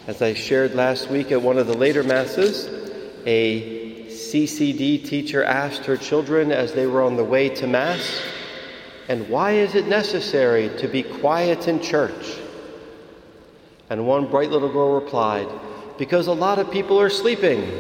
As I shared last week at one of the later Masses, a CCD teacher asked her children as they were on the way to Mass, "And why is it necessary to be quiet in church?" And one bright little girl replied, "Because a lot of people are sleeping."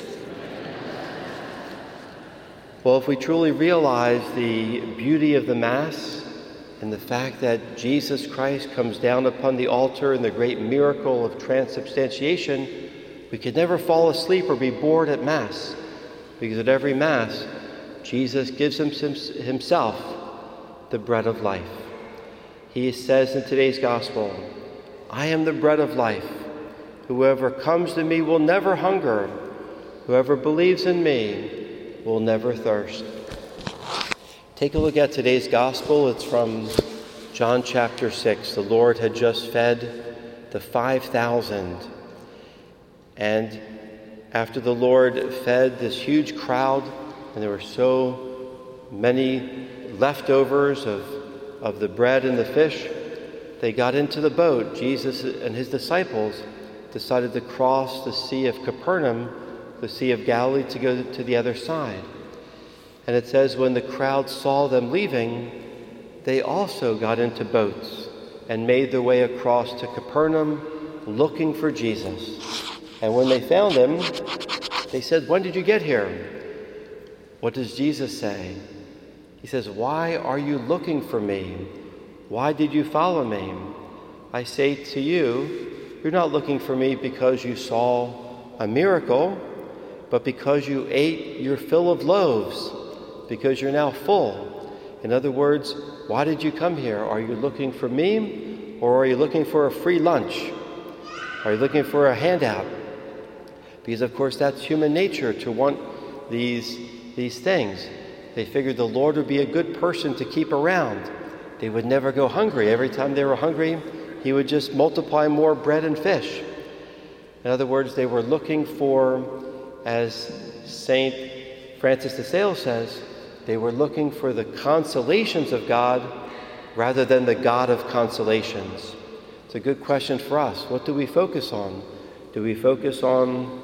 Well, if we truly realize the beauty of the Mass and the fact that Jesus Christ comes down upon the altar in the great miracle of transubstantiation, we could never fall asleep or be bored at Mass, because at every Mass, Jesus gives himself the bread of life. He says in today's Gospel, "I am the bread of life. Whoever comes to me will never hunger. Whoever believes in me will never thirst." Take a look at today's Gospel. It's from John chapter 6. The Lord had just fed the 5,000. And after the Lord fed this huge crowd, and there were so many leftovers of the bread and the fish, they got into the boat. Jesus and his disciples decided to cross the Sea of Capernaum, the Sea of Galilee, to go to the other side. And it says when the crowd saw them leaving, they also got into boats and made their way across to Capernaum looking for Jesus. And when they found him, they said, "When did you get here?" What does Jesus say? He says, "Why are you looking for me? Why did you follow me? I say to you, you're not looking for me because you saw a miracle, but because you ate your fill of loaves, because you're now full." In other words, why did you come here? Are you looking for me, or are you looking for a free lunch? Are you looking for a handout? Because, of course, that's human nature to want these things. They figured the Lord would be a good person to keep around. They would never go hungry. Every time they were hungry, he would just multiply more bread and fish. In other words, they were looking for, as St. Francis de Sales says, they were looking for the consolations of God rather than the God of consolations. It's a good question for us. What do we focus on? Do we focus on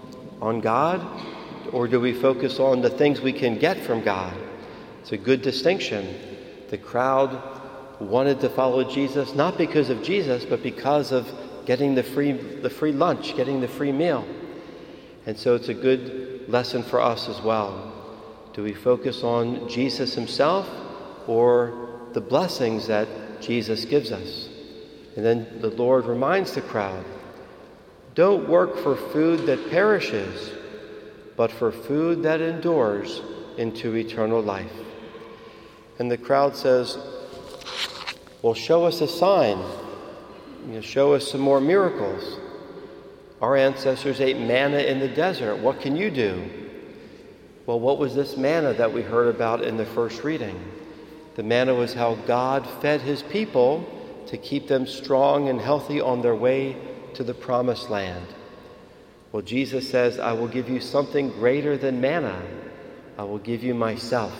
God, or do we focus on the things we can get from God? It's a good distinction. The crowd wanted to follow Jesus not because of Jesus, but because of getting the free lunch, getting the free meal. And so it's a good lesson for us as well. Do we focus on Jesus himself or the blessings that Jesus gives us? And then the Lord reminds the crowd, "Don't work for food that perishes, but for food that endures into eternal life." And the crowd says, "Well, show us a sign. Show us some more miracles. Our ancestors ate manna in the desert. What can you do?" Well, what was this manna that we heard about in the first reading? The manna was how God fed his people to keep them strong and healthy on their way to the promised land. Well, Jesus says, "I will give you something greater than manna. I will give you myself.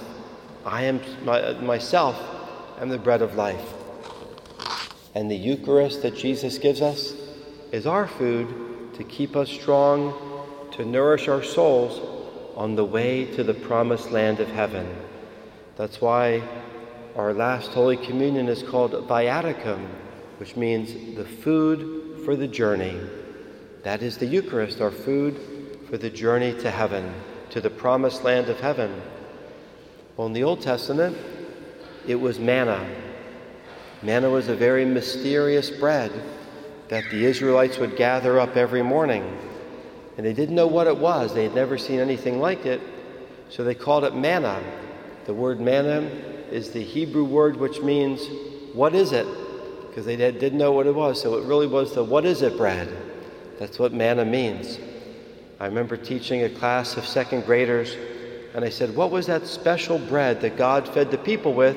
Myself am the bread of life." And the Eucharist that Jesus gives us is our food to keep us strong, to nourish our souls on the way to the promised land of heaven. That's why our last Holy Communion is called Viaticum, which means the food for the journey. That is the Eucharist, our food for the journey to heaven, to the promised land of heaven. Well, in the Old Testament, it was manna. Manna was a very mysterious bread that the Israelites would gather up every morning. And they didn't know what it was. They had never seen anything like it, so they called it manna. The word manna is the Hebrew word which means, "What is it?" Because they didn't know what it was, so it really was the "what is it" bread. That's what manna means. I remember teaching a class of second graders, and I said, "What was that special bread that God fed the people with?"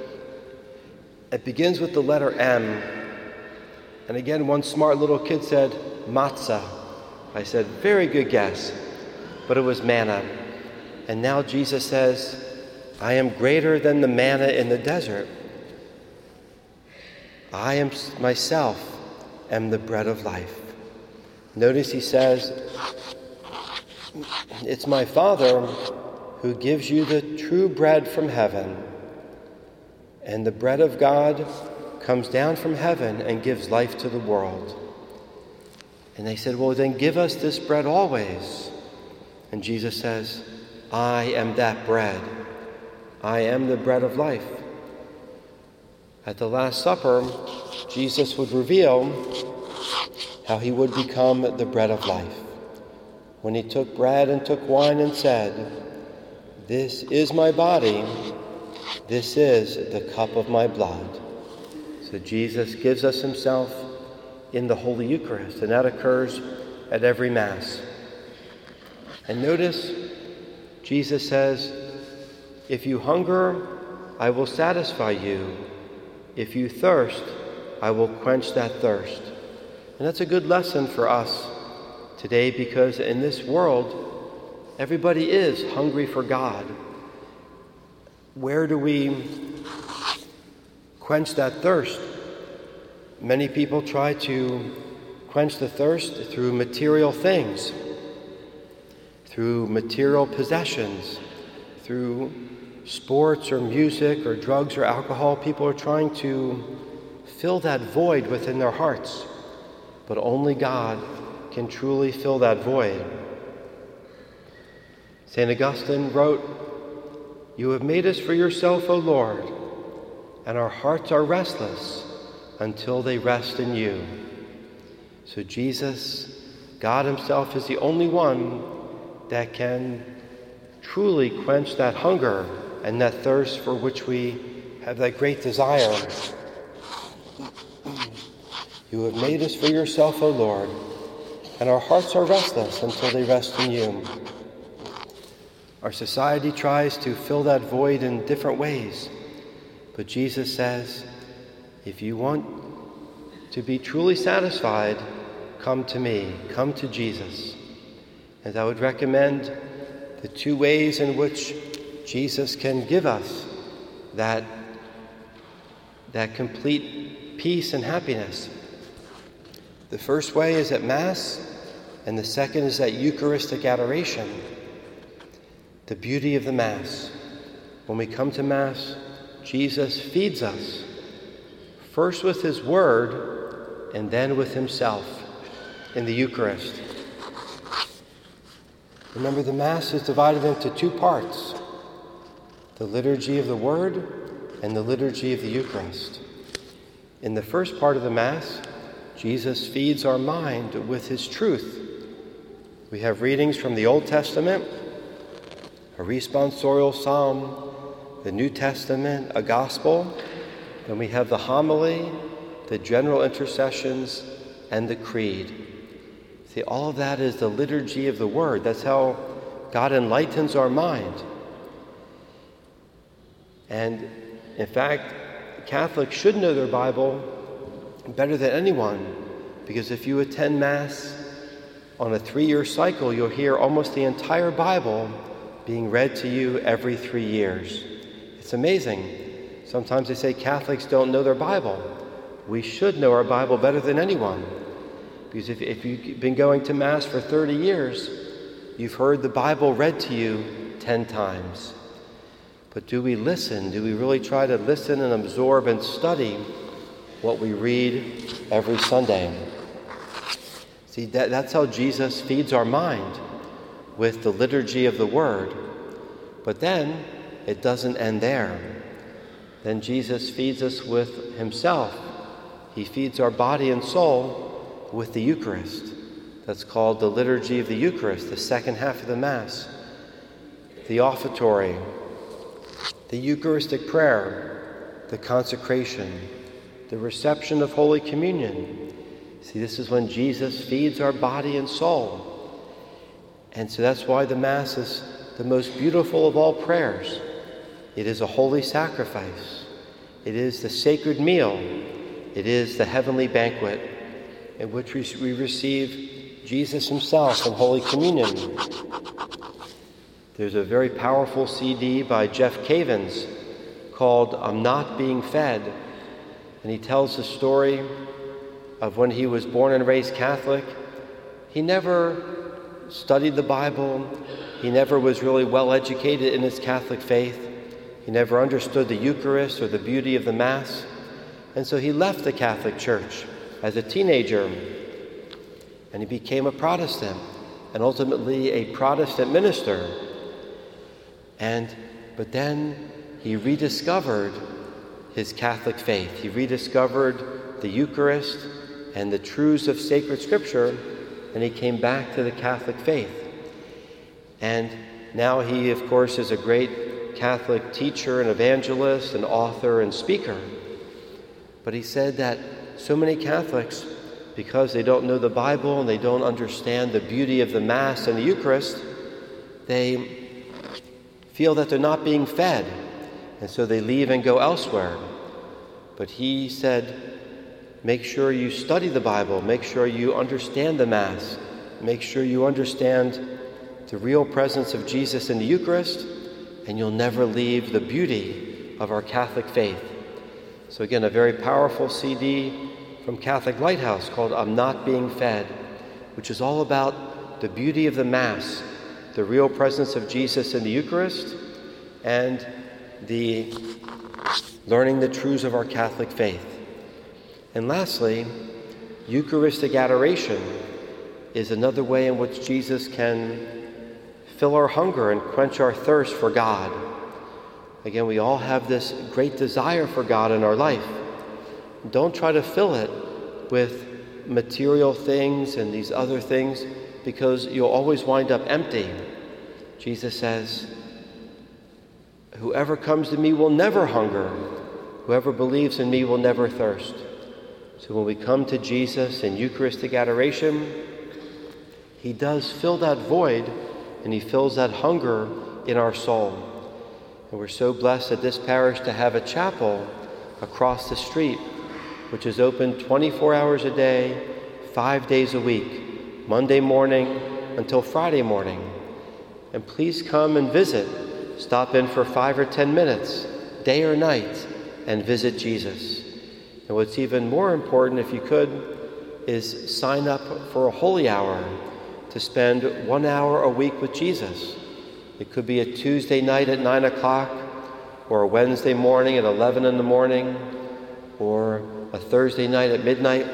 It begins with the letter M. And again, one smart little kid said, "Matzah." I said, "Very good guess." But it was manna. And now Jesus says, "I am greater than the manna in the desert. I am myself am the bread of life." Notice he says, "It's my Father who gives you the true bread from heaven. And the bread of God comes down from heaven and gives life to the world." And they said, "Well, then give us this bread always." And Jesus says, "I am that bread. I am the bread of life." At the Last Supper, Jesus would reveal how he would become the bread of life. When he took bread and took wine and said, "This is my body, this is the cup of my blood." So Jesus gives us himself in the Holy Eucharist, and that occurs at every Mass. And notice, Jesus says, "If you hunger, I will satisfy you. If you thirst, I will quench that thirst." And that's a good lesson for us today, because in this world, everybody is hungry for God. Where do we quench that thirst? Many people try to quench the thirst through material things, through material possessions, through sports or music or drugs or alcohol. People are trying to fill that void within their hearts, but only God can truly fill that void. St. Augustine wrote, "You have made us for yourself, O Lord, and our hearts are restless until they rest in you." So Jesus, God himself, is the only one that can truly quench that hunger and that thirst for which we have that great desire. "You have made us for yourself, O Lord, and our hearts are restless until they rest in you." Our society tries to fill that void in different ways, but Jesus says, if you want to be truly satisfied, come to me, come to Jesus. And I would recommend the two ways in which Jesus can give us that complete peace and happiness. The first way is at Mass, and the second is at Eucharistic adoration. The beauty of the Mass. When we come to Mass, Jesus feeds us, first with his word and then with himself in the Eucharist. Remember, the Mass is divided into two parts: the liturgy of the Word and the liturgy of the Eucharist. In the first part of the Mass, Jesus feeds our mind with his truth. We have readings from the Old Testament, a responsorial psalm, the New Testament, a gospel. Then we have the homily, the general intercessions, and the creed. See, all of that is the liturgy of the Word. That's how God enlightens our mind. And in fact, Catholics should know their Bible better than anyone, because if you attend Mass on a 3-year cycle, you'll hear almost the entire Bible being read to you every 3 years. It's amazing. Sometimes they say Catholics don't know their Bible. We should know our Bible better than anyone, because if you've been going to Mass for 30 years, you've heard the Bible read to you 10 times. But do we listen? Do we really try to listen and absorb and study what we read every Sunday? See, that's how Jesus feeds our mind, with the liturgy of the Word. But then it doesn't end there. Then Jesus feeds us with himself. He feeds our body and soul with the Eucharist. That's called the liturgy of the Eucharist, the second half of the Mass. The offertory, the Eucharistic prayer, the consecration, the reception of Holy Communion. See, this is when Jesus feeds our body and soul. And so that's why the Mass is the most beautiful of all prayers. It is a holy sacrifice. It is the sacred meal. It is the heavenly banquet in which we receive Jesus himself in Holy Communion. There's a very powerful CD by Jeff Cavins called "I'm Not Being Fed." And he tells the story of when he was born and raised Catholic. he never studied the Bible. He never was really well educated in his Catholic faith. He never understood the Eucharist or the beauty of the Mass. And so he left the Catholic Church as a teenager, and he became a Protestant, and ultimately a Protestant minister. But then he rediscovered his Catholic faith. He rediscovered the Eucharist and the truths of sacred Scripture, and he came back to the Catholic faith. And now he, of course, is a great Catholic teacher and evangelist and author and speaker. But he said that so many Catholics, because they don't know the Bible and they don't understand the beauty of the Mass and the Eucharist, they feel that they're not being fed, and so they leave and go elsewhere. But he said, make sure you study the Bible, make sure you understand the Mass, make sure you understand the real presence of Jesus in the Eucharist, and you'll never leave the beauty of our Catholic faith. So again, a very powerful CD from Catholic Lighthouse called I'm Not Being Fed, which is all about the beauty of the Mass, the real presence of Jesus in the Eucharist, and the learning the truths of our Catholic faith. And lastly, Eucharistic adoration is another way in which Jesus can fill our hunger and quench our thirst for God. Again, we all have this great desire for God in our life. Don't try to fill it with material things and these other things, because you'll always wind up empty. Jesus says, whoever comes to me will never hunger. Whoever believes in me will never thirst. So when we come to Jesus in Eucharistic adoration, he does fill that void, and he fills that hunger in our soul. And we're so blessed at this parish to have a chapel across the street, which is open 24 hours a day, 5 days a week, Monday morning until Friday morning. And please come and visit. Stop in for 5 or 10 minutes, day or night, and visit Jesus. And what's even more important, if you could, is sign up for a holy hour to spend 1 hour a week with Jesus. It could be a Tuesday night at 9 o'clock, or a Wednesday morning at 11 in the morning, or a Thursday night at midnight.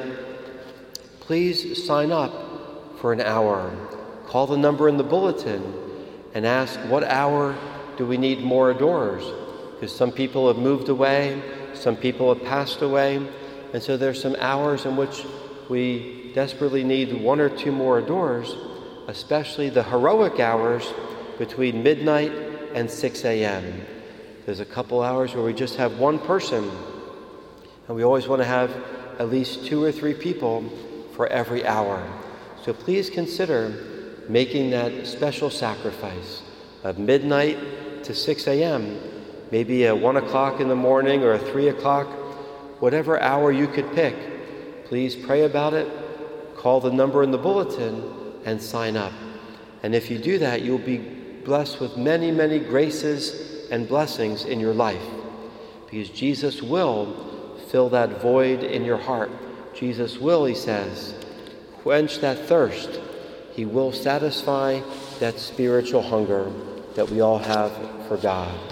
Please sign up for an hour. Call the number in the bulletin and ask, what hour do we need more adorers? Because some people have moved away, some people have passed away, and so there's some hours in which we desperately need 1 or 2 more adorers, especially the heroic hours between midnight and 6 a.m. There's a couple hours where we just have one person, and we always want to have at least 2 or 3 people for every hour. So please consider making that special sacrifice of midnight to 6 a.m., maybe at 1 o'clock in the morning or 3 o'clock, whatever hour you could pick. Please pray about it, call the number in the bulletin, and sign up. And if you do that, you'll be blessed with many, many graces and blessings in your life, because Jesus will fill that void in your heart. Jesus will, he says, quench that thirst. He will satisfy that spiritual hunger that we all have for God.